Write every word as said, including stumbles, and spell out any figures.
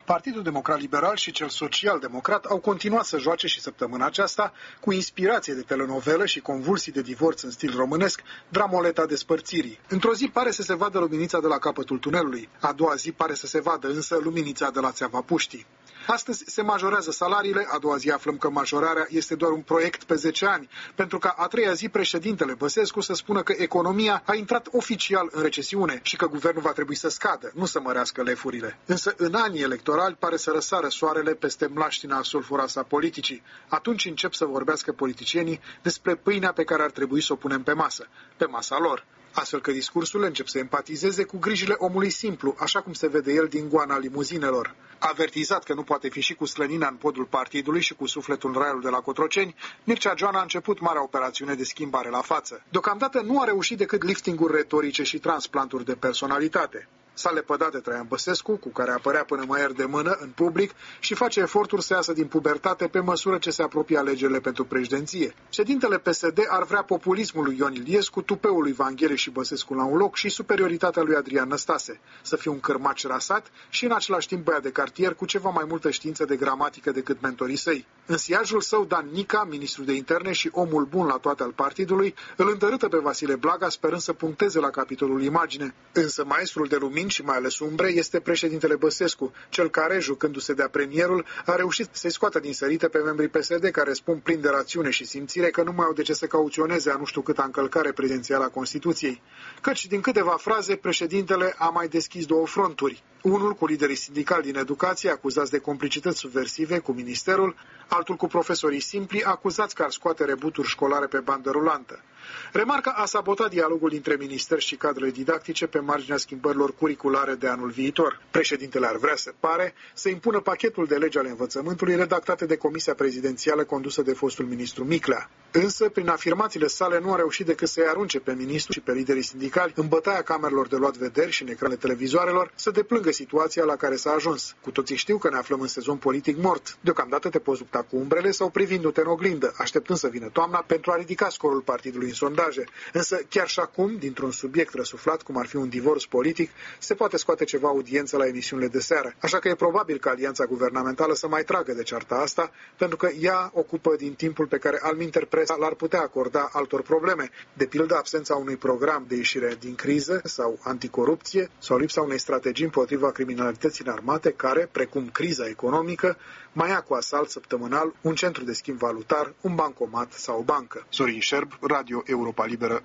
Partidul Democrat Liberal și cel Social-Democrat au continuat să joace și săptămâna aceasta, cu inspirație de telenovelă și convulsii de divorț în stil românesc, dramoleta despărțirii. Într-o zi pare să se vadă luminița de la capătul tunelului, a doua zi pare să se vadă însă luminița de la țeava puștii. Astăzi se majorează salariile, a doua zi aflăm că majorarea este doar un proiect pe zece ani, pentru ca a treia zi președintele Băsescu să spună că economia a intrat oficial în recesiune și că guvernul va trebui să scadă, nu să mărească lefurile. Însă în anii electorali pare să răsară soarele peste mlaștina sulfuroasă a politicii. Atunci încep să vorbească politicienii despre pâinea pe care ar trebui să o punem pe masă, pe masa lor. Astfel că discursurile încep să empatizeze cu grijile omului simplu, așa cum se vede el din goana limuzinelor. Avertizat că nu poate fi și cu slănina în podul partidului și cu sufletul în raiul de la Cotroceni, Mircea Joana a început marea operațiune de schimbare la față. Deocamdată nu a reușit decât liftinguri retorice și transplanturi de personalitate. S-a lepădat de Traian Băsescu, cu care apărea până măieri de mână în public și face eforturi să iasă din pubertate pe măsură ce se apropie alegerile pentru președinție. Ședintele P S D ar vrea populismul lui Ion Iliescu, tupeul lui Vanghele și Băsescu la un loc și superioritatea lui Adrian Năstase. Să fie un cârmaci rasat și în același timp băiat de cartier cu ceva mai multă știință de gramatică decât mentorii săi. În siajul său, Dan Nica, ministru de interne și omul bun la toate al partidului, îl întărâtă pe Vasile Blaga, sperând să puncteze la capitolul imagine. Însă maestrul de lumini și mai ales umbre este președintele Băsescu, cel care, jucându-se de-a premierul, a reușit să-i scoată din sărite pe membrii P S D care spun plin de rațiune și simțire că nu mai au de ce să cauționeze a nu știu câta încălcare prezidențială a Constituției. Căci, din câteva fraze, președintele a mai deschis două fronturi. Unul cu liderii sindicali din educație acuzați de complicități subversive cu ministerul, altul cu profesorii simpli acuzați că ar scoate rebuturi școlare pe bandă rulantă. Remarca a sabotat dialogul dintre ministeri și cadrele didactice pe marginea schimbărilor curriculare de anul viitor. Președintele ar vrea, se pare, să impună pachetul de legi ale învățământului redactate de Comisia Prezidențială condusă de fostul ministru Miclea. Însă, prin afirmațiile sale, nu a reușit decât să-i arunce pe ministru și pe liderii sindicali în bătaia camerelor de luat vederi și în ecranele televizoarelor să deplângă situația la care s-a ajuns. Cu toții știu că ne aflăm în sezon politic mort. Deocamdată te poți lupta cu umbrele sau privindu-te în oglindă, așteptând să vină toamna pentru a ridica scorul partidului în sondaje. Însă, chiar și acum, dintr-un subiect răsuflat, cum ar fi un divorț politic, se poate scoate ceva audiență la emisiunile de seară. Așa că e probabil că alianța guvernamentală să mai tragă de cearta asta, pentru că ea ocupă din timpul pe care alminter presa l-ar putea acorda altor probleme, de pildă absența unui program de ieșire din criză sau anticorupție sau lipsa unei strategii împotriva criminalității înarmate care, precum criza economică, mai ia cu asalt săptămânal un centru de schimb valutar, un bancomat sau o bancă. Sorin Șerb, Radio Europa Liberă.